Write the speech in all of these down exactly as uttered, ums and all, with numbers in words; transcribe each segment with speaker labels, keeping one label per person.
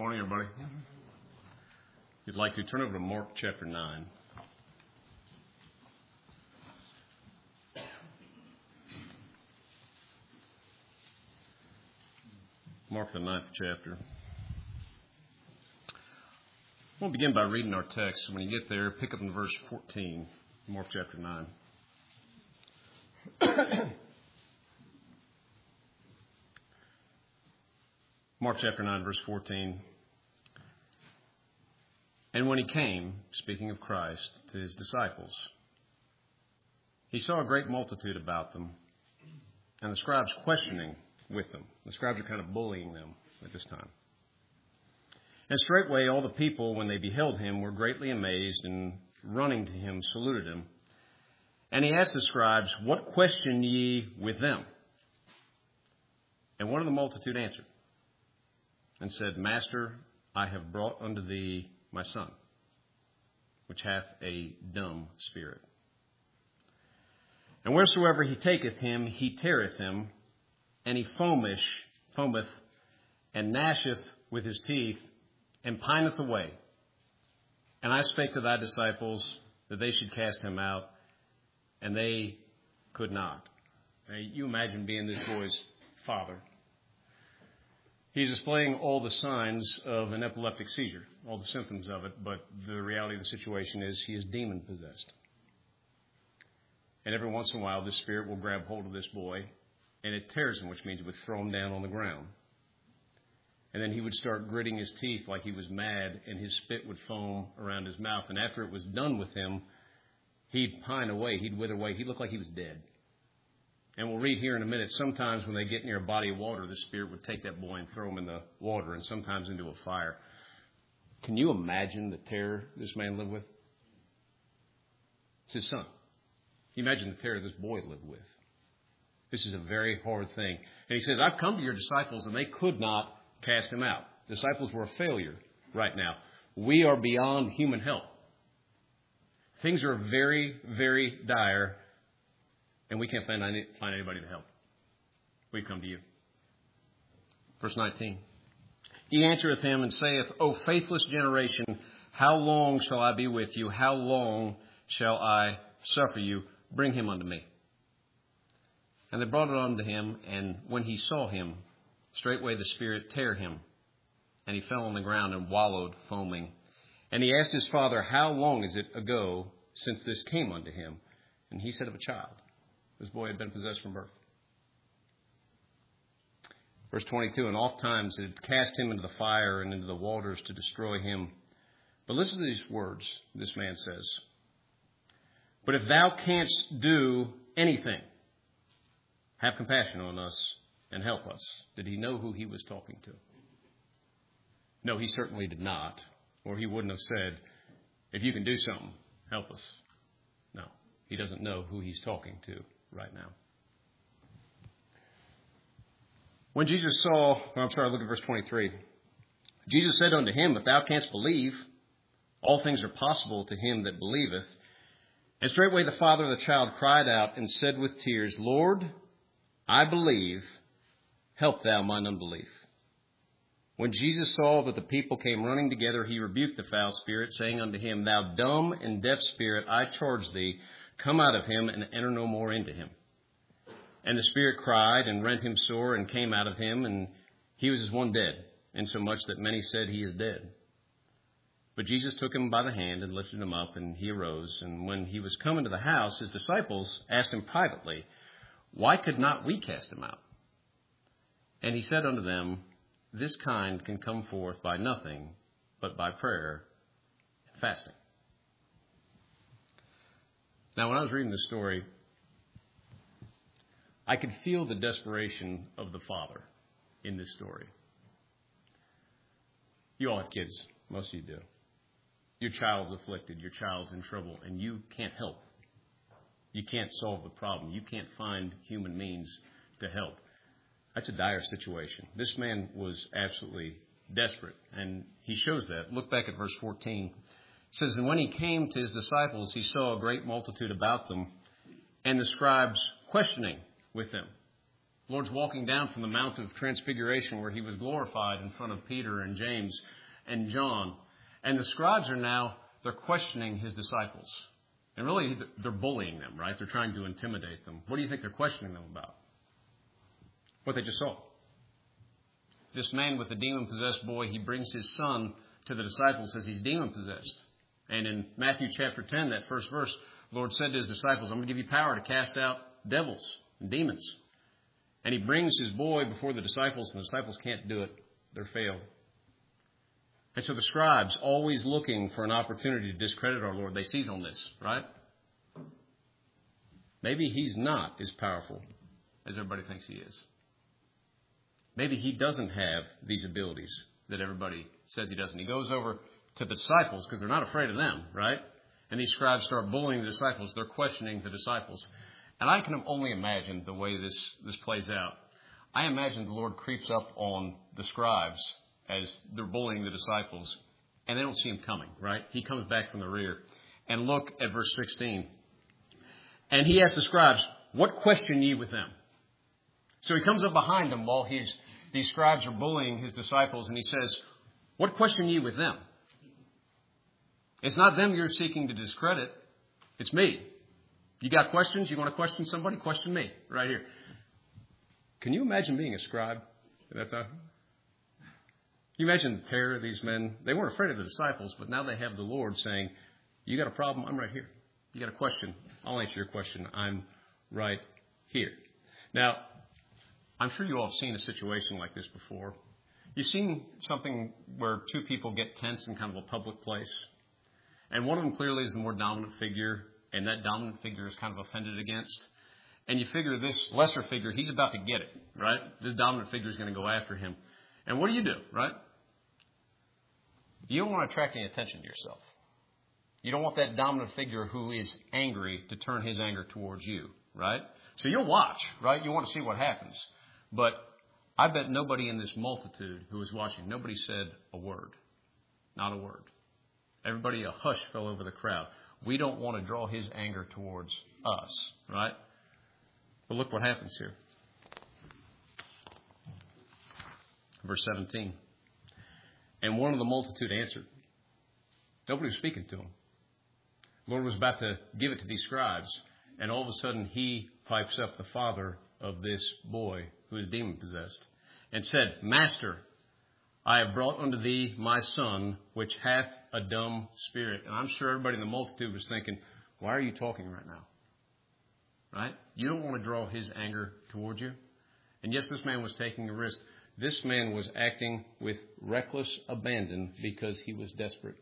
Speaker 1: Morning, everybody. If you'd like to, turn over to Mark chapter nine. Mark the ninth chapter. We'll begin by reading our text. When you get there, pick up in verse fourteen, Mark chapter nine. Mark chapter nine, verse fourteen. And when he came, speaking of Christ, to his disciples, he saw a great multitude about them, and the scribes questioning with them. The scribes are kind of bullying them at this time. And straightway all the people, when they beheld him, were greatly amazed, and running to him, saluted him. And he asked the scribes, What question ye with them? And one of the multitude answered, and said, Master, I have brought unto thee my son, which hath a dumb spirit. And wheresoever he taketh him, he teareth him, and he foamish, foameth, and gnasheth with his teeth, and pineth away. And I spake to thy disciples that they should cast him out, and they could not. Now, you imagine being this boy's father. He's displaying all the signs of an epileptic seizure, all the symptoms of it, but the reality of the situation is he is demon-possessed. And every once in a while, this spirit will grab hold of this boy, and it tears him, which means it would throw him down on the ground. And then he would start gritting his teeth like he was mad, and his spit would foam around his mouth. And after it was done with him, he'd pine away, he'd wither away, he'd look like he was dead. And we'll read here in a minute, sometimes when they get near a body of water, the spirit would take that boy and throw him in the water, and sometimes into a fire. Can you imagine the terror this man lived with? It's his son. Can you imagine the terror this boy lived with? This is a very hard thing. And he says, I've come to your disciples, and they could not cast him out. Disciples were a failure right now. We are beyond human help. Things are very, very dire. And we can't find, any, find anybody to help. We come to you. Verse nineteen. He answereth him and saith, O faithless generation, how long shall I be with you? How long shall I suffer you? Bring him unto me. And they brought it unto him, and when he saw him, straightway the spirit tear him, and he fell on the ground and wallowed, foaming. And he asked his father, How long is it ago since this came unto him? And he said, Of a child. This boy had been possessed from birth. Verse twenty-two, and oft times it had cast him into the fire and into the waters to destroy him. But listen to these words this man says. But if thou canst do anything, have compassion on us and help us. Did he know who he was talking to? No, he certainly did not. Or he wouldn't have said, if you can do something, help us. No, he doesn't know who he's talking to right now. When Jesus saw, oh, I'm sorry, look at verse twenty-three. Jesus said unto him, If thou canst believe, all things are possible to him that believeth. And straightway the father of the child cried out and said with tears, Lord, I believe, help thou mine unbelief. When Jesus saw that the people came running together, he rebuked the foul spirit, saying unto him, Thou dumb and deaf spirit, I charge thee, come out of him and enter no more into him. And the spirit cried and rent him sore and came out of him, and he was as one dead, insomuch that many said, He is dead. But Jesus took him by the hand and lifted him up, and he arose. And when he was come into the house, his disciples asked him privately, Why could not we cast him out? And he said unto them, This kind can come forth by nothing but by prayer and fasting. Now, when I was reading this story, I could feel the desperation of the father in this story. You all have kids. Most of you do. Your child's afflicted. Your child's in trouble, and you can't help. You can't solve the problem. You can't find human means to help. That's a dire situation. This man was absolutely desperate, and he shows that. Look back at verse fourteen. It says, And when he came to his disciples, he saw a great multitude about them, and the scribes questioning with them. The Lord's walking down from the Mount of Transfiguration where he was glorified in front of Peter and James and John. And the scribes are now, they're questioning his disciples. And really, they're bullying them, right? They're trying to intimidate them. What do you think they're questioning them about? What they just saw. This man with the demon-possessed boy, he brings his son to the disciples, says he's demon-possessed. And in Matthew chapter ten, that first verse, the Lord said to his disciples, I'm going to give you power to cast out devils and demons. And he brings his boy before the disciples, and the disciples can't do it. They're failed. And so the scribes, always looking for an opportunity to discredit our Lord, they seize on this, right? Maybe he's not as powerful as everybody thinks he is. Maybe he doesn't have these abilities that everybody says he doesn't. He goes over to the disciples because they're not afraid of them, right? And these scribes start bullying the disciples. They're questioning the disciples. And I can only imagine the way this, this plays out. I imagine the Lord creeps up on the scribes as they're bullying the disciples, and they don't see him coming, right? He comes back from the rear. And look at verse sixteen. And he asks the scribes, what question ye with them? So he comes up behind them while he's, these scribes are bullying his disciples, and he says, what question ye with them? It's not them you're seeking to discredit. It's me. You got questions? You want to question somebody? Question me right here. Can you imagine being a scribe at that time? Can you imagine the terror of these men? They weren't afraid of the disciples, but now they have the Lord saying, you got a problem? I'm right here. You got a question? I'll answer your question. I'm right here. Now, I'm sure you all have seen a situation like this before. You've seen something where two people get tense in kind of a public place. And one of them clearly is the more dominant figure, and that dominant figure is kind of offended against. And you figure this lesser figure, he's about to get it, right? This dominant figure is going to go after him. And what do you do, right? You don't want to attract any attention to yourself. You don't want that dominant figure who is angry to turn his anger towards you, right? So you'll watch, right? You want to see what happens. But I bet nobody in this multitude who was watching, nobody said a word. Not a word. Everybody, a hush fell over the crowd. We don't want to draw his anger towards us, right? But look what happens here. Verse seventeen. And one of the multitude answered. Nobody was speaking to him. The Lord was about to give it to these scribes. And all of a sudden he pipes up, the father of this boy who is demon-possessed, and said, Master, I have brought unto thee my son, which hath a dumb spirit. And I'm sure everybody in the multitude was thinking, why are you talking right now? Right? You don't want to draw his anger towards you. And yes, this man was taking a risk. This man was acting with reckless abandon because he was desperate.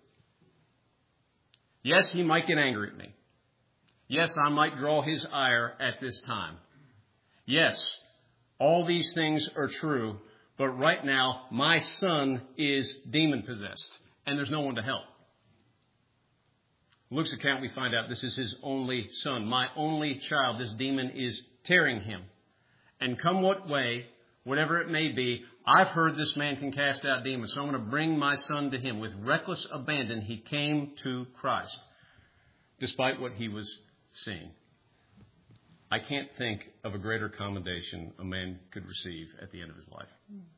Speaker 1: Yes, he might get angry at me. Yes, I might draw his ire at this time. Yes, all these things are true, but right now my son is demon-possessed, and there's no one to help. Luke's account, we find out this is his only son, my only child. This demon is tearing him. And come what way, whatever it may be, I've heard this man can cast out demons, so I'm going to bring my son to him. With reckless abandon, he came to Christ, despite what he was seeing. I can't think of a greater commendation a man could receive at the end of his life.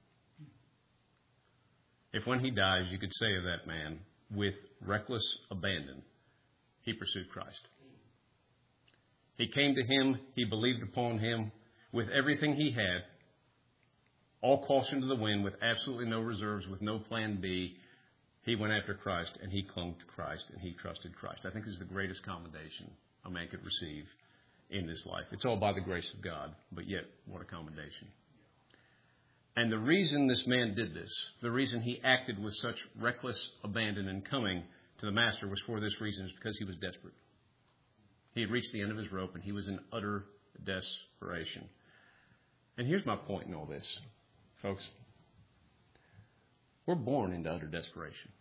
Speaker 1: If when he dies, you could say of that man, with reckless abandon, he pursued Christ. He came to him, he believed upon him with everything he had, all caution to the wind, with absolutely no reserves, with no plan B. He went after Christ, and he clung to Christ, and he trusted Christ. I think this is the greatest commendation a man could receive in this life. It's all by the grace of God, but yet, what a commendation. And the reason this man did this, the reason he acted with such reckless abandon in coming to the Master was for this reason, is because he was desperate. He had reached the end of his rope, and he was in utter desperation. And here's my point in all this, folks. We're born into utter desperation.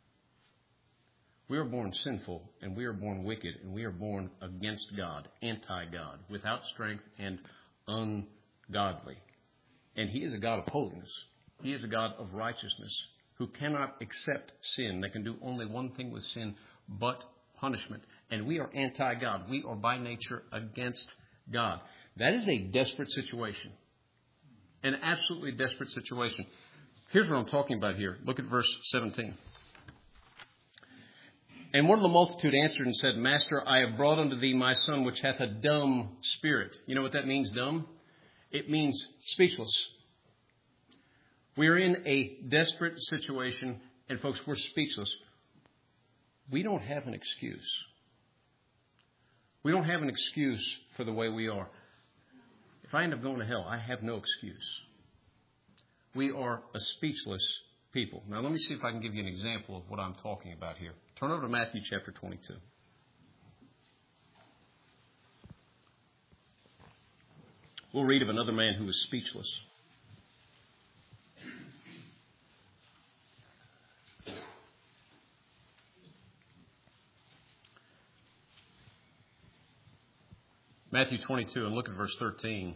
Speaker 1: We are born sinful, and we are born wicked, and we are born against God, anti-God, without strength and ungodly. And he is a God of holiness. He is a God of righteousness who cannot accept sin. That can do only one thing with sin, but punishment. And we are anti-God. We are by nature against God. That is a desperate situation. An absolutely desperate situation. Here's what I'm talking about here. Look at verse seventeen. And one of the multitude answered and said, Master, I have brought unto thee my son, which hath a dumb spirit. You know what that means, dumb? It means speechless. We are in a desperate situation, and folks, we're speechless. We don't have an excuse. We don't have an excuse for the way we are. If I end up going to hell, I have no excuse. We are a speechless people. Now, let me see if I can give you an example of what I'm talking about here. Turn over to Matthew chapter twenty-two. We'll read of another man who was speechless. Matthew twenty-two, and look at verse thirteen.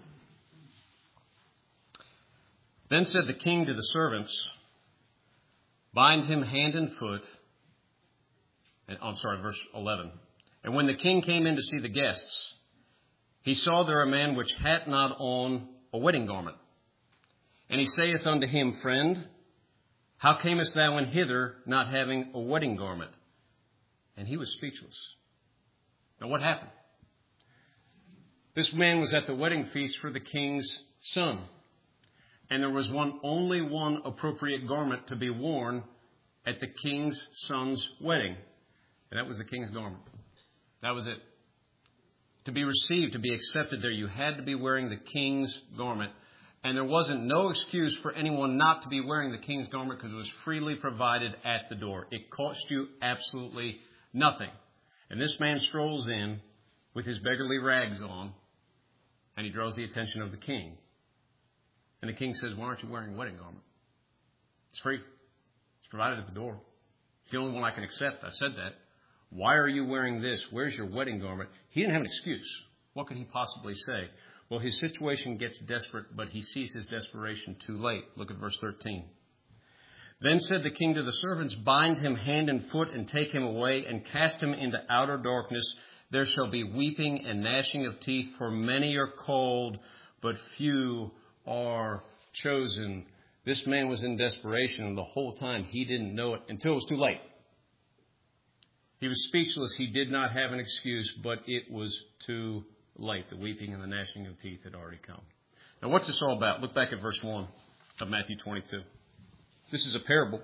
Speaker 1: Then said the king to the servants, bind him hand and foot. And, I'm sorry, verse eleven. And when the king came in to see the guests, he saw there a man which had not on a wedding garment. And he saith unto him, Friend, how camest thou in hither not having a wedding garment? And he was speechless. Now what happened? This man was at the wedding feast for the king's son. And there was one, only one appropriate garment to be worn at the king's son's wedding. And that was the king's garment. That was it. To be received, to be accepted there, you had to be wearing the king's garment. And there wasn't no excuse for anyone not to be wearing the king's garment because it was freely provided at the door. It cost you absolutely nothing. And this man strolls in with his beggarly rags on, and he draws the attention of the king. And the king says, why aren't you wearing a wedding garment? It's free. It's provided at the door. It's the only one I can accept. I said that. Why are you wearing this? Where's your wedding garment? He didn't have an excuse. What could he possibly say? Well, his situation gets desperate, but he sees his desperation too late. Look at verse thirteen. Then said the king to the servants, bind him hand and foot and take him away and cast him into outer darkness. There shall be weeping and gnashing of teeth, for many are called, but few are chosen. This man was in desperation, and the whole time he didn't know it until it was too late. He was speechless. He did not have an excuse, but it was too late. The weeping and the gnashing of teeth had already come. Now, what's this all about? Look back at verse one of Matthew twenty-two. This is a parable.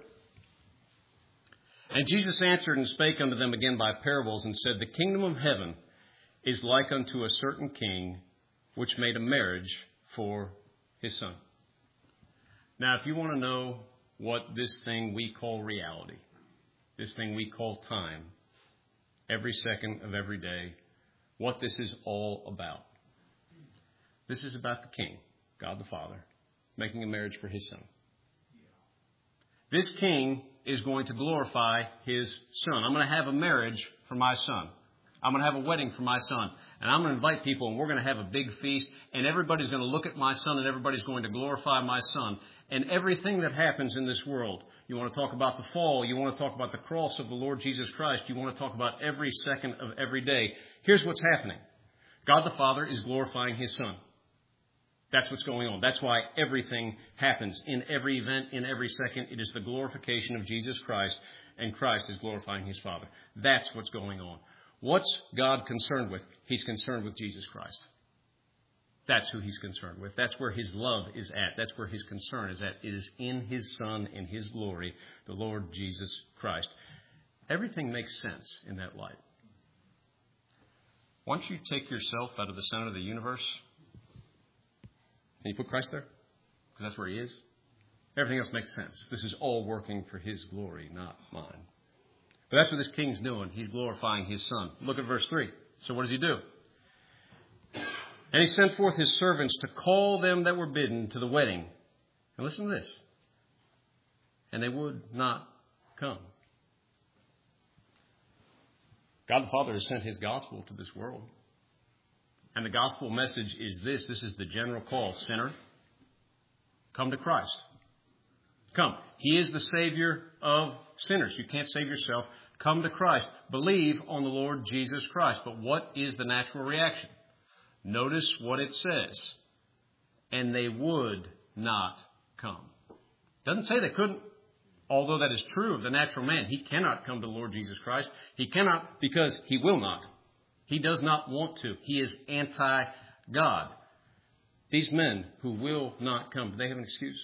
Speaker 1: And Jesus answered and spake unto them again by parables, and said, The kingdom of heaven is like unto a certain king, which made a marriage for his son. Now, if you want to know what this thing we call reality, this thing we call time, every second of every day, what this is all about. This is about the king, God the Father, making a marriage for his son. This king is going to glorify his son. I'm going to have a marriage for my son. I'm going to have a wedding for my son. And I'm going to invite people, and we're going to have a big feast. And everybody's going to look at my son, and everybody's going to glorify my son. And everything that happens in this world, you want to talk about the fall, you want to talk about the cross of the Lord Jesus Christ, you want to talk about every second of every day. Here's what's happening. God the Father is glorifying his son. That's what's going on. That's why everything happens. In every event, in every second, it is the glorification of Jesus Christ, and Christ is glorifying his Father. That's what's going on. What's God concerned with? He's concerned with Jesus Christ. That's who he's concerned with. That's where his love is at. That's where his concern is at. It is in his Son, in his glory, the Lord Jesus Christ. Everything makes sense in that light. Once you take yourself out of the center of the universe, and you put Christ there, because that's where he is, everything else makes sense. This is all working for his glory, not mine. But that's what this king's doing. He's glorifying his son. Look at verse three. So what does he do? And he sent forth his servants to call them that were bidden to the wedding. And listen to this. And they would not come. God the Father has sent his gospel to this world. And the gospel message is this. This is the general call. Sinner, come to Christ. Come. He is the Savior of sinners. You can't save yourself. Come to Christ. Believe on the Lord Jesus Christ. But what is the natural reaction? Notice what it says. And they would not come. Doesn't say they couldn't. Although that is true of the natural man. He cannot come to the Lord Jesus Christ. He cannot because he will not. He does not want to. He is anti-God. These men who will not come, do they have an excuse?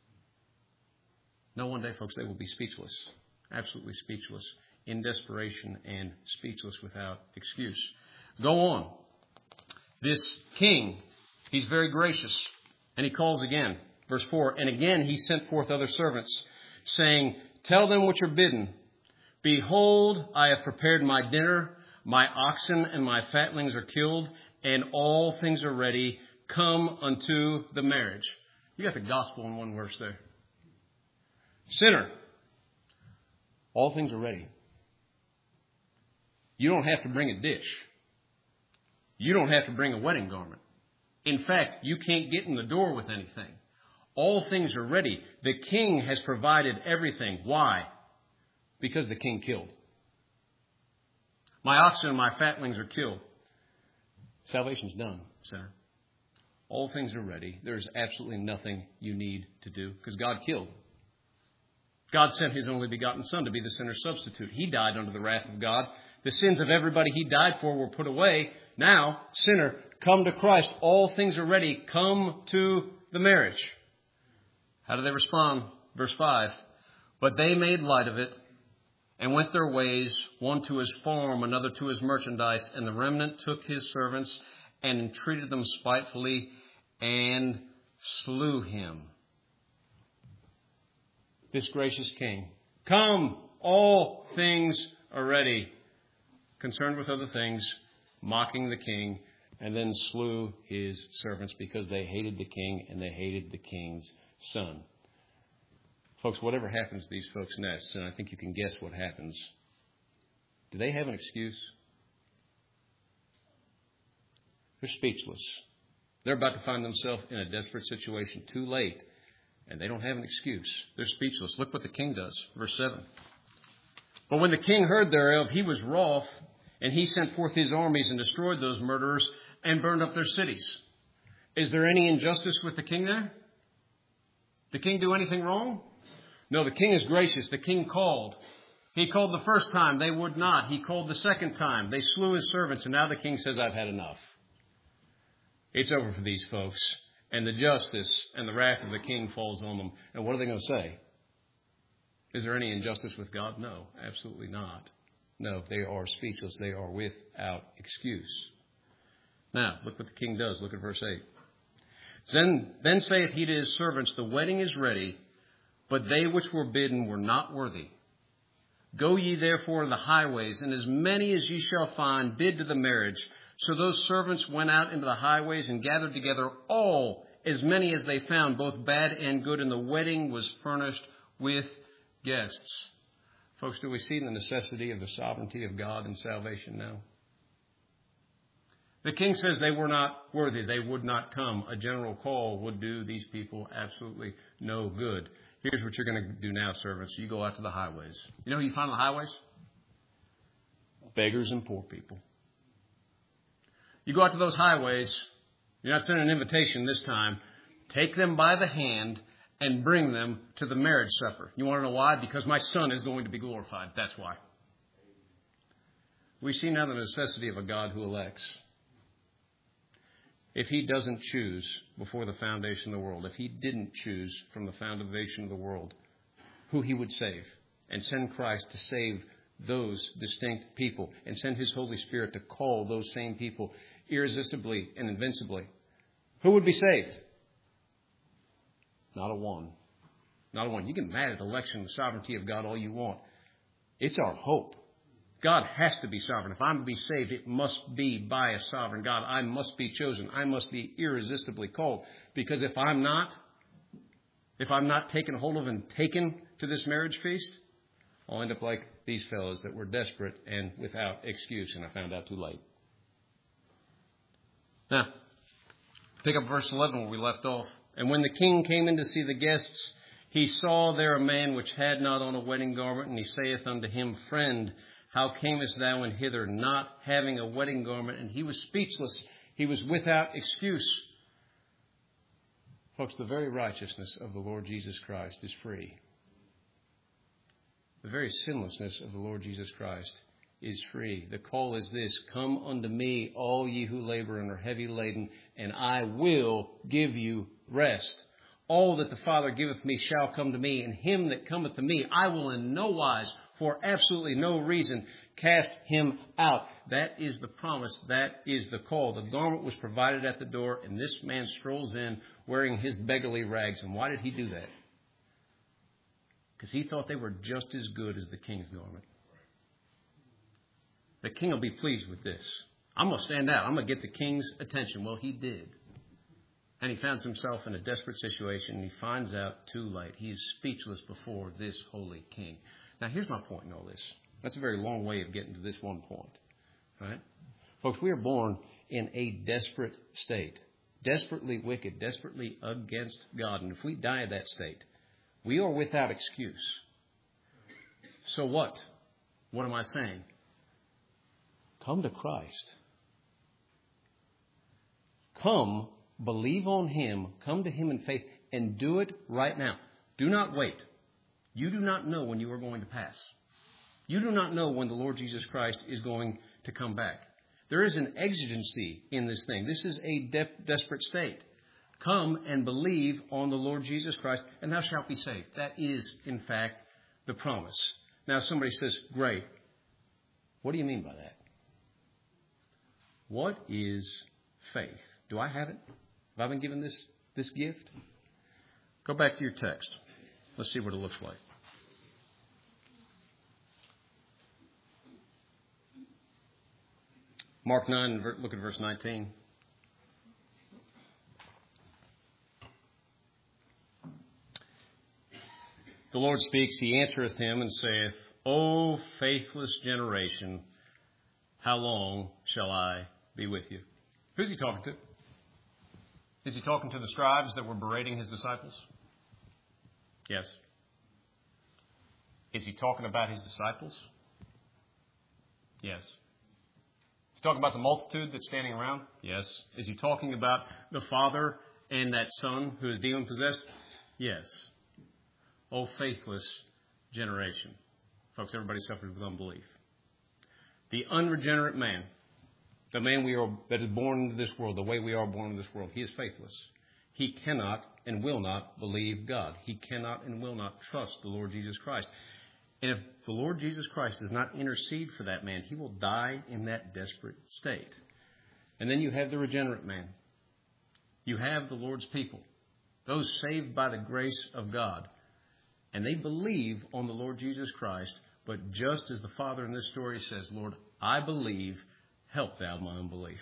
Speaker 1: No, one day, folks, they will be speechless. Absolutely speechless. In desperation and speechless without excuse. Go on. This king, he's very gracious. And he calls again. Verse four. And again he sent forth other servants, saying, tell them what you're bidden. Behold, I have prepared my dinner. My oxen and my fatlings are killed, and all things are ready. Come unto the marriage. You got the gospel in one verse there. Sinner, all things are ready. You don't have to bring a dish. You don't have to bring a wedding garment. In fact, you can't get in the door with anything. All things are ready. The king has provided everything. Why? Because the king killed. My oxen and my fatlings are killed. Salvation's done, sinner. All things are ready. There's absolutely nothing you need to do because God killed. God sent his only begotten Son to be the sinner's substitute. He died under the wrath of God. The sins of everybody he died for were put away. Now, sinner, come to Christ. All things are ready. Come to the marriage. How do they respond? Verse five. But they made light of it and went their ways, one to his farm, another to his merchandise. And the remnant took his servants and entreated them spitefully and slew him. This gracious king. Come, all things are ready. Concerned with other things, mocking the king, and then slew his servants because they hated the king and they hated the king's son. Folks, whatever happens to these folks next, and I think you can guess what happens, do they have an excuse? They're speechless. They're about to find themselves in a desperate situation too late, and they don't have an excuse. They're speechless. Look what the king does. Verse seven. But when the king heard thereof, he was wroth, and he sent forth his armies and destroyed those murderers and burned up their cities. Is there any injustice with the king there? Did the king do anything wrong? No, the king is gracious. The king called. He called the first time. They would not. He called the second time. They slew his servants. And now the king says, I've had enough. It's over for these folks. And the justice and the wrath of the king falls on them. And what are they going to say? Is there any injustice with God? No, absolutely not. No, they are speechless. They are without excuse. Now, look what the king does. Look at verse eight. Then, then saith he to his servants, the wedding is ready, but they which were bidden were not worthy. Go ye therefore in the highways, and as many as ye shall find, bid to the marriage. So those servants went out into the highways and gathered together all, as many as they found, both bad and good, and the wedding was furnished with guests. Folks, do we see the necessity of the sovereignty of God in salvation now? The king says they were not worthy. They would not come. A general call would do these people absolutely no good. Here's what you're going to do now, servants. You go out to the highways. You know who you find on the highways? Beggars and poor people. You go out to those highways. You're not sending an invitation this time. Take them by the hand and bring them to the marriage supper. You want to know why? Because my son is going to be glorified. That's why. We see now the necessity of a God who elects. If he doesn't choose before the foundation of the world, if he didn't choose from the foundation of the world who he would save and send Christ to save those distinct people and send his Holy Spirit to call those same people irresistibly and invincibly, who would be saved? Not a one. Not a one. You get mad at election, the sovereignty of God all you want. It's our hope. God has to be sovereign. If I'm to be saved, it must be by a sovereign God. I must be chosen. I must be irresistibly called. Because if I'm not, if I'm not taken hold of and taken to this marriage feast, I'll end up like these fellows that were desperate and without excuse. And I found out too late. Now, pick up verse eleven where we left off. And when the king came in to see the guests, he saw there a man which had not on a wedding garment. And he saith unto him, Friend, how camest thou in hither, not having a wedding garment? And he was speechless. He was without excuse. Folks, the very righteousness of the Lord Jesus Christ is free. The very sinlessness of the Lord Jesus Christ is free. The call is this: come unto me, all ye who labor and are heavy laden, and I will give you rest. All that the Father giveth me shall come to me, and him that cometh to me I will in no wise, for absolutely no reason, cast him out. That is the promise. That is the call. The garment was provided at the door, and this man strolls in wearing his beggarly rags. And why did he do that? Because he thought they were just as good as the king's garment. The king will be pleased with this. I'm going to stand out. I'm going to get the king's attention. Well, he did. And he finds himself in a desperate situation, and he finds out too late. He is speechless before this holy king. Now, here's my point in all this. That's a very long way of getting to this one point. Right? Folks, we are born in a desperate state. Desperately wicked, desperately against God. And if we die in that state, we are without excuse. So what? What am I saying? Come to Christ. Come, believe on him, come to him in faith, and do it right now. Do not wait. You do not know when you are going to pass. You do not know when the Lord Jesus Christ is going to come back. There is an exigency in this thing. This is a de- desperate state. Come and believe on the Lord Jesus Christ, and thou shalt be saved. That is, in fact, the promise. Now, somebody says, great. What do you mean by that? What is faith? Do I have it? Have I been given this, this gift? Go back to your text. Let's see what it looks like. Mark nine, look at verse nineteen. The Lord speaks, he answereth him and saith, O faithless generation, how long shall I be with you? Who's he talking to? Is he talking to the scribes that were berating his disciples? Yes. Is he talking about his disciples? Yes. Is he talking about the multitude that's standing around? Yes. Is he talking about the father and that son who is demon-possessed? Yes. O faithless generation. Folks, everybody suffers with unbelief. The unregenerate man, the man we are that is born into this world, the way we are born into this world, he is faithless. He cannot and will not believe God. He cannot and will not trust the Lord Jesus Christ. And if the Lord Jesus Christ does not intercede for that man, he will die in that desperate state. And then you have the regenerate man. You have the Lord's people, those saved by the grace of God. And they believe on the Lord Jesus Christ, but just as the father in this story says, Lord, I believe, help thou my unbelief.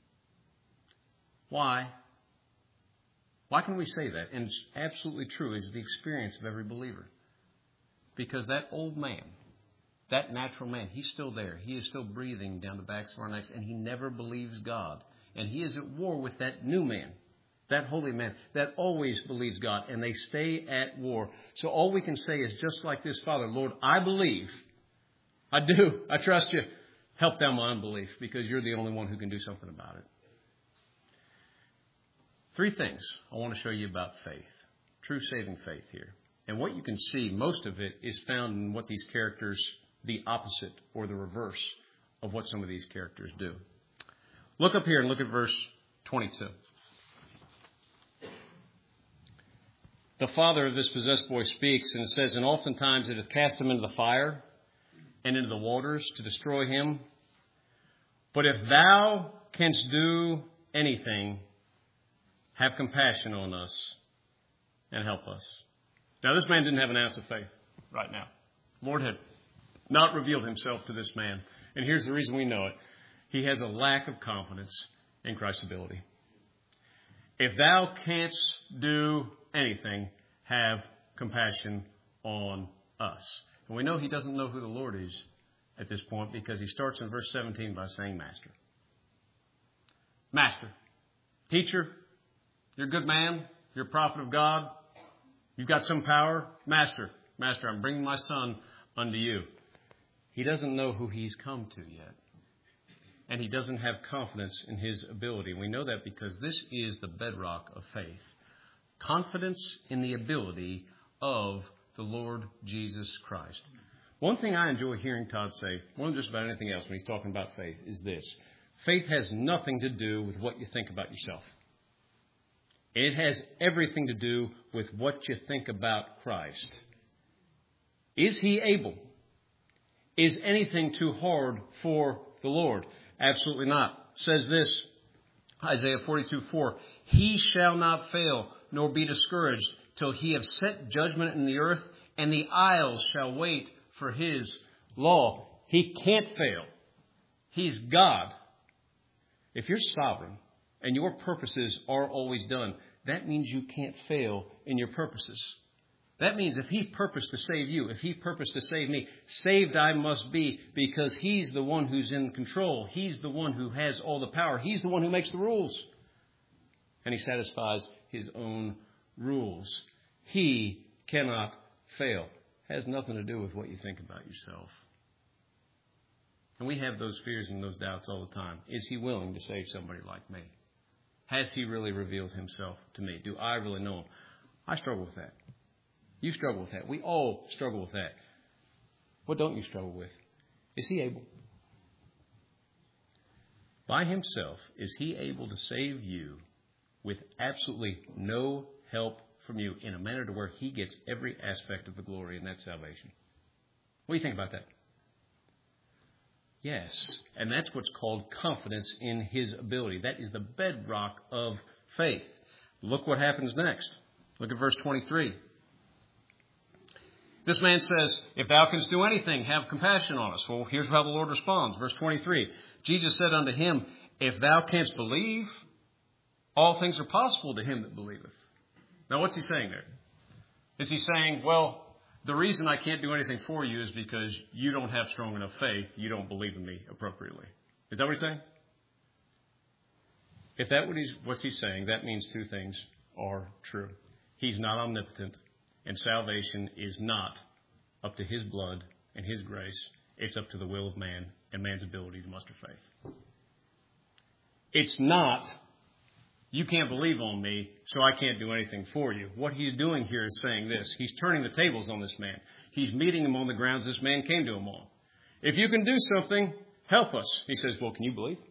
Speaker 1: Why? Why can we say that? And it's absolutely true. It's the experience of every believer. Because that old man, that natural man, he's still there. He is still breathing down the backs of our necks, and he never believes God. And he is at war with that new man, that holy man, that always believes God, and they stay at war. So all we can say is just like this father, Lord, I believe. I do. I trust you. Help thou my unbelief, because you're the only one who can do something about it. Three things I want to show you about faith, true saving faith here. And what you can see, most of it is found in what these characters, the opposite or the reverse of what some of these characters do. Look up here and look at verse twenty-two. The father of this possessed boy speaks, and it says, and oftentimes it hath cast him into the fire and into the waters to destroy him. But if thou canst do anything, have compassion on us and help us. Now, this man didn't have an ounce of faith right now. The Lord had not revealed himself to this man. And here's the reason we know it. He has a lack of confidence in Christ's ability. If thou canst do anything, have compassion on us. And we know he doesn't know who the Lord is at this point, because he starts in verse seventeen by saying, Master. Master. Teacher. You're a good man. You're a prophet of God. You've got some power. Master. Master, I'm bringing my son unto you. He doesn't know who he's come to yet. And he doesn't have confidence in his ability. We know that because this is the bedrock of faith. Confidence in the ability of the Lord Jesus Christ. One thing I enjoy hearing Todd say, more than just about anything else when he's talking about faith, is this. Faith has nothing to do with what you think about yourself. It has everything to do with what you think about Christ. Is he able? Is anything too hard for the Lord? Absolutely not. It says this, Isaiah forty-two four, he shall not fail, nor be discouraged, till he have set judgment in the earth, and the isles shall wait for his law. He can't fail. He's God. If you're sovereign and your purposes are always done, that means you can't fail in your purposes. That means if he purposed to save you, if he purposed to save me, saved I must be, because he's the one who's in control. He's the one who has all the power. He's the one who makes the rules. And he satisfies his own rules. He cannot fail. It has nothing to do with what you think about yourself. And we have those fears and those doubts all the time. Is he willing to save somebody like me? Has he really revealed himself to me? Do I really know him? I struggle with that. You struggle with that. We all struggle with that. What don't you struggle with? Is he able? By himself, is he able to save you with absolutely no help from you in a manner to where he gets every aspect of the glory in that salvation? What do you think about that? Yes. And that's what's called confidence in his ability. That is the bedrock of faith. Look what happens next. Look at verse twenty-three. This man says, if thou canst do anything, have compassion on us. Well, here's how the Lord responds. Verse twenty-three. Jesus said unto him, if thou canst believe, all things are possible to him that believeth. Now, what's he saying there? Is he saying, well, the reason I can't do anything for you is because you don't have strong enough faith. You don't believe in me appropriately. Is that what he's saying? If that's what he's, what's he saying, that means two things are true. He's not omnipotent, and salvation is not up to his blood and his grace. It's up to the will of man and man's ability to muster faith. It's not, you can't believe on me, so I can't do anything for you. What he's doing here is saying this. He's turning the tables on this man. He's meeting him on the grounds this man came to him on. If you can do something, help us. He says, well, can you believe?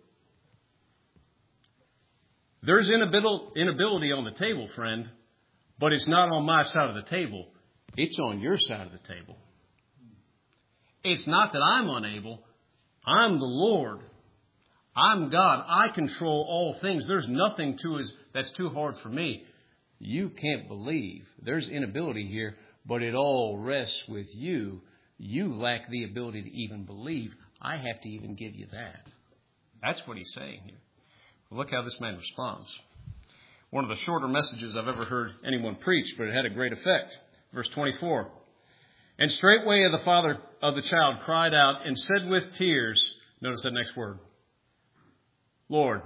Speaker 1: There's inability on the table, friend, but it's not on my side of the table. It's on your side of the table. It's not that I'm unable. I'm the Lord. I'm God. I control all things. There's nothing to us that's too hard for me. You can't believe. There's inability here, but it all rests with you. You lack the ability to even believe. I have to even give you that. That's what he's saying here. Look how this man responds. One of the shorter messages I've ever heard anyone preach, but it had a great effect. Verse twenty-four. And straightway the father of the child cried out and said with tears, notice that next word, Lord,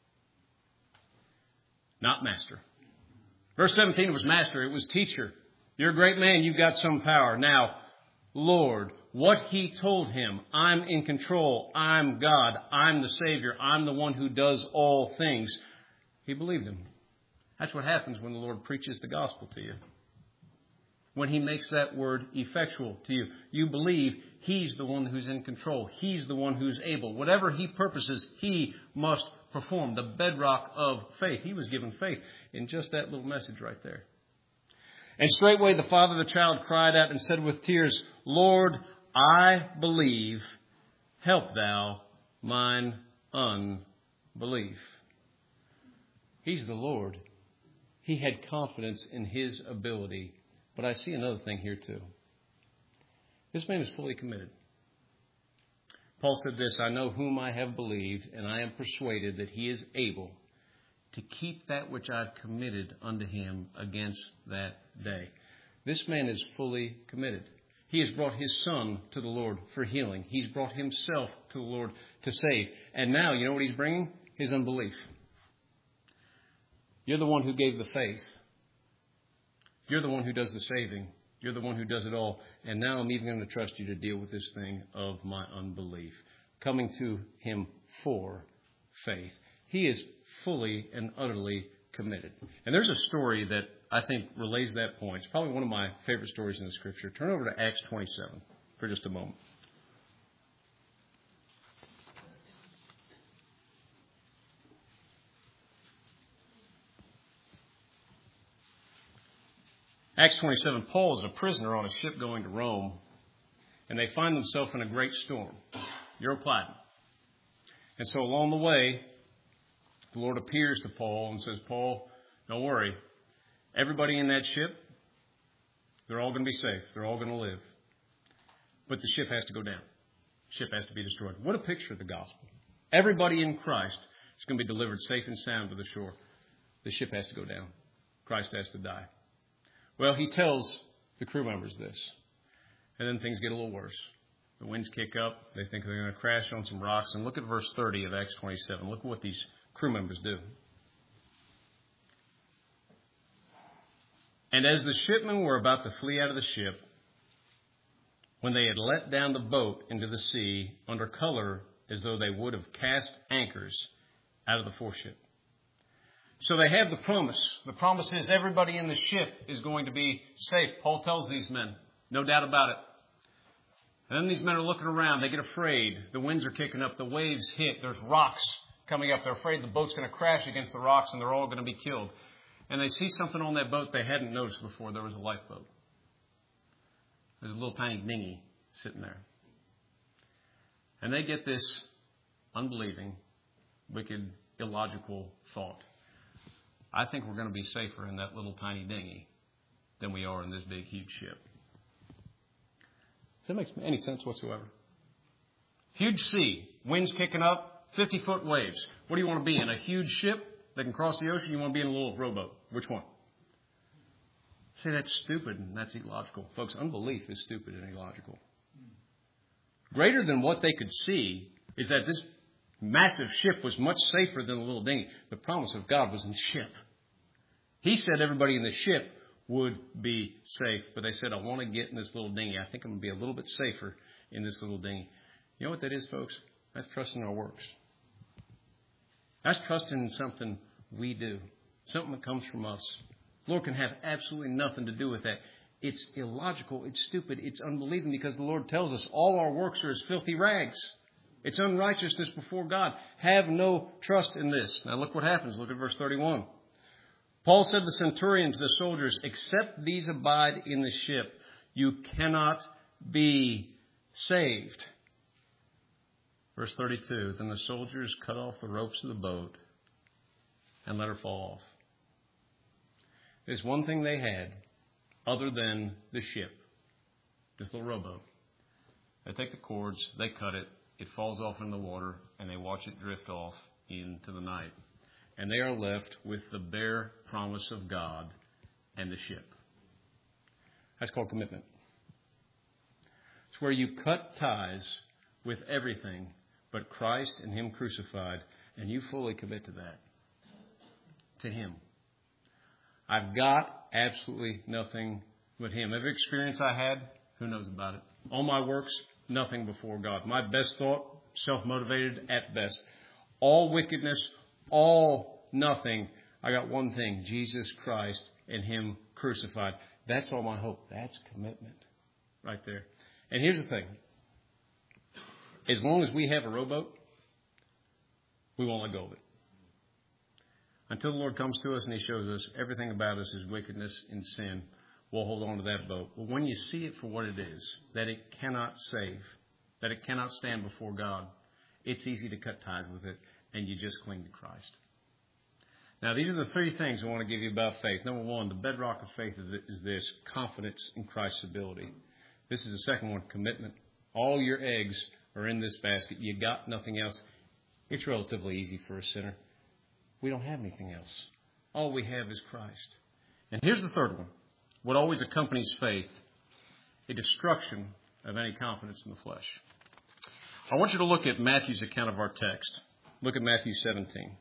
Speaker 1: not master. Verse seventeen was master. It was teacher. You're a great man. You've got some power. Now, Lord, what he told him, I'm in control. I'm God. I'm the Savior. I'm the one who does all things. He believed him. That's what happens when the Lord preaches the gospel to you. When he makes that word effectual to you, you believe he's the one who's in control. He's the one who's able. Whatever he purposes, he must perform. The bedrock of faith. He was given faith in just that little message right there. And straightway the father of the child cried out and said with tears, Lord, I believe. Help thou mine unbelief. He's the Lord. He had confidence in his ability. But I see another thing here too. This man is fully committed. Paul said this, I know whom I have believed, and I am persuaded that he is able to keep that which I've committed unto him against that day. This man is fully committed. He has brought his son to the Lord for healing. He's brought himself to the Lord to save. And now, you know what he's bringing? His unbelief. You're the one who gave the faith. You're the one who does the saving. You're the one who does it all. And now I'm even going to trust you to deal with this thing of my unbelief. Coming to him for faith. He is fully and utterly committed. And there's a story that I think, relays that point. It's probably one of my favorite stories in the Scripture. Turn over to Acts twenty-seven for just a moment. Acts twenty-seven, Paul is a prisoner on a ship going to Rome, and they find themselves in a great storm, Euroclydon. And so along the way, the Lord appears to Paul and says, Paul, don't worry. Everybody in that ship, they're all going to be safe. They're all going to live. But the ship has to go down. The ship has to be destroyed. What a picture of the gospel. Everybody in Christ is going to be delivered safe and sound to the shore. The ship has to go down. Christ has to die. Well, he tells the crew members this. And then things get a little worse. The winds kick up. They think they're going to crash on some rocks. And look at verse thirty of Acts twenty-seven. Look at what these crew members do. And as the shipmen were about to flee out of the ship, when they had let down the boat into the sea under color as though they would have cast anchors out of the foreship. So they have the promise. The promise is everybody in the ship is going to be safe. Paul tells these men, no doubt about it. And then these men are looking around. They get afraid. The winds are kicking up. The waves hit. There's rocks coming up. They're afraid the boat's going to crash against the rocks and they're all going to be killed. And they see something on that boat they hadn't noticed before. There was a lifeboat. There's a little tiny dinghy sitting there. And they get this unbelieving, wicked, illogical thought. I think we're going to be safer in that little tiny dinghy than we are in this big, huge ship. Does that make any sense whatsoever? Huge sea, winds kicking up, fifty-foot waves. What do you want to be in? A huge ship that can cross the ocean? You want to be in a little rowboat? Which one? Say that's stupid and that's illogical. Folks, unbelief is stupid and illogical. Greater than what they could see is that this massive ship was much safer than the little dinghy. The promise of God was in the ship. He said everybody in the ship would be safe. But they said, I want to get in this little dinghy. I think I'm going to be a little bit safer in this little dinghy. You know what that is, folks? That's trusting our works. That's trusting in something we do. Something that comes from us. The Lord can have absolutely nothing to do with that. It's illogical. It's stupid. It's unbelieving because the Lord tells us all our works are as filthy rags. It's unrighteousness before God. Have no trust in this. Now look what happens. Look at verse thirty-one. Paul said to the centurion, to the soldiers, except these abide in the ship, you cannot be saved. Verse thirty-two. Then the soldiers cut off the ropes of the boat and let her fall off. There's one thing they had other than the ship, this little rowboat. They take the cords, they cut it, it falls off in the water, and they watch it drift off into the night. And they are left with the bare promise of God and the ship. That's called commitment. It's where you cut ties with everything but Christ and Him crucified, and you fully commit to that, to Him. I've got absolutely nothing but Him. Every experience I had, who knows about it? All my works, nothing before God. My best thought, self-motivated at best. All wickedness, all nothing. I got one thing, Jesus Christ and Him crucified. That's all my hope. That's commitment right there. And here's the thing. As long as we have a rowboat, we won't let go of it. Until the Lord comes to us and He shows us everything about us is wickedness and sin, we'll hold on to that boat. But when you see it for what it is, that it cannot save, that it cannot stand before God, it's easy to cut ties with it, and you just cling to Christ. Now, these are the three things I want to give you about faith. Number one, the bedrock of faith is this, confidence in Christ's ability. This is the second one, commitment. All your eggs are in this basket. You got nothing else. It's relatively easy for a sinner. We don't have anything else. All we have is Christ. And here's the third one. What always accompanies faith, a destruction of any confidence in the flesh. I want you to look at Matthew's account of our text. Look at Matthew seventeen.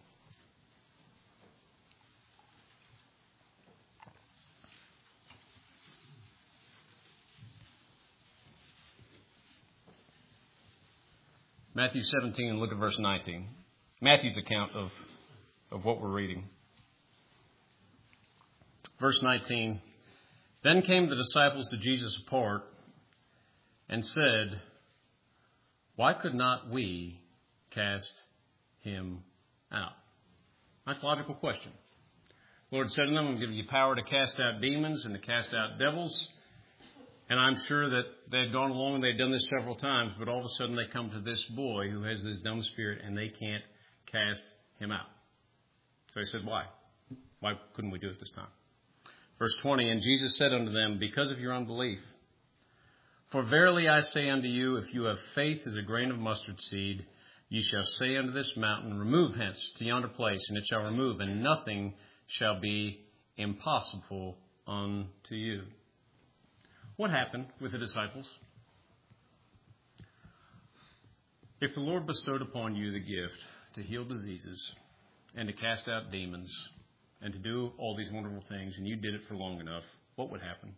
Speaker 1: Matthew seventeen, and look at verse nineteen. Matthew's account of, of what we're reading. Verse nineteen, then came the disciples to Jesus apart and said, why could not we cast him out? That's a logical question. The Lord said to them, I'm going to give you power to cast out demons and to cast out devils. And I'm sure that they had gone along and they had done this several times, but all of a sudden they come to this boy who has this dumb spirit and they can't cast him out. So he said, why? Why couldn't we do it this time? Verse twenty, and Jesus said unto them, because of your unbelief. For verily I say unto you, if you have faith as a grain of mustard seed, ye shall say unto this mountain, remove hence to yonder place, and it shall remove, and nothing shall be impossible unto you. What happened with the disciples? If the Lord bestowed upon you the gift to heal diseases and to cast out demons and to do all these wonderful things, and you did it for long enough, what would happen?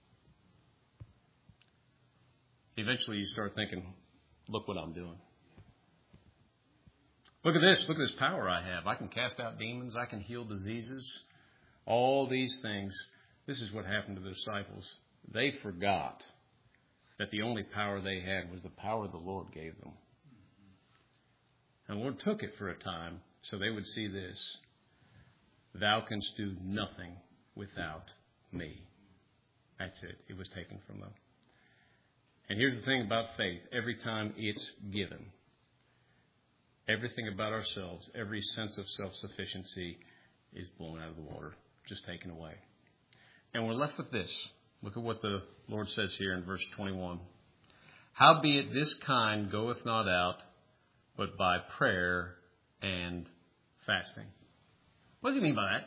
Speaker 1: Eventually you start thinking, look what I'm doing. Look at this. Look at this power I have. I can cast out demons. I can heal diseases. All these things. This is what happened to the disciples. They forgot that the only power they had was the power the Lord gave them. And the Lord took it for a time so they would see this. Thou canst do nothing without me. That's it. It was taken from them. And here's the thing about faith. Every time it's given, everything about ourselves, every sense of self-sufficiency is blown out of the water, just taken away. And we're left with this. Look at what the Lord says here in verse twenty-one. Howbeit this kind goeth not out, but by prayer and fasting. What does he mean by that?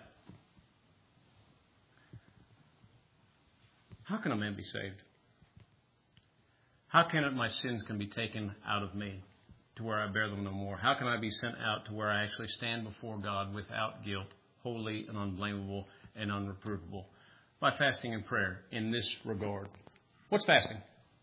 Speaker 1: How can a man be saved? How can it my sins can be taken out of me to where I bear them no more? How can I be sent out to where I actually stand before God without guilt, holy and unblameable and unreprovable? By fasting and prayer in this regard. What's fasting?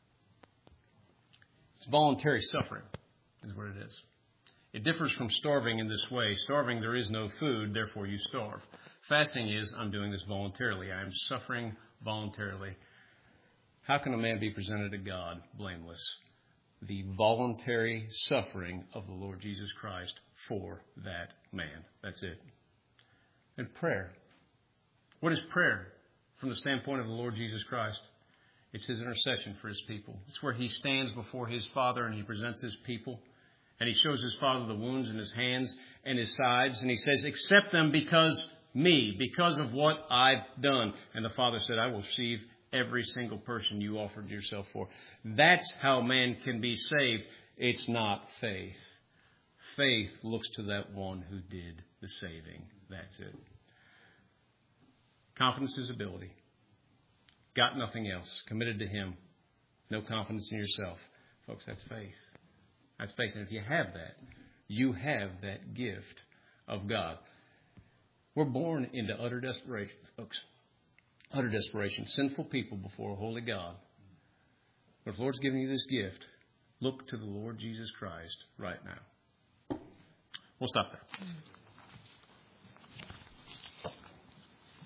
Speaker 1: It's voluntary suffering is what it is. It differs from starving in this way. Starving, there is no food, therefore you starve. Fasting is, I'm doing this voluntarily. I am suffering voluntarily. How can a man be presented to God blameless? The voluntary suffering of the Lord Jesus Christ for that man. That's it. And prayer. What is prayer from the standpoint of the Lord Jesus Christ? It's his intercession for his people. It's where he stands before his Father and he presents his people. And he shows his Father the wounds in his hands and his sides. And he says, accept them because me, because of what I've done. And the Father said, I will receive every single person you offered yourself for. That's how man can be saved. It's not faith. Faith looks to that one who did the saving. That's it. Confidence is ability. Got nothing else. Committed to him. No confidence in yourself. Folks, that's faith. That's faith. And if you have that, you have that gift of God. We're born into utter desperation, folks. Utter desperation. Sinful people before a holy God. But if the Lord's giving you this gift, look to the Lord Jesus Christ right now. We'll stop there.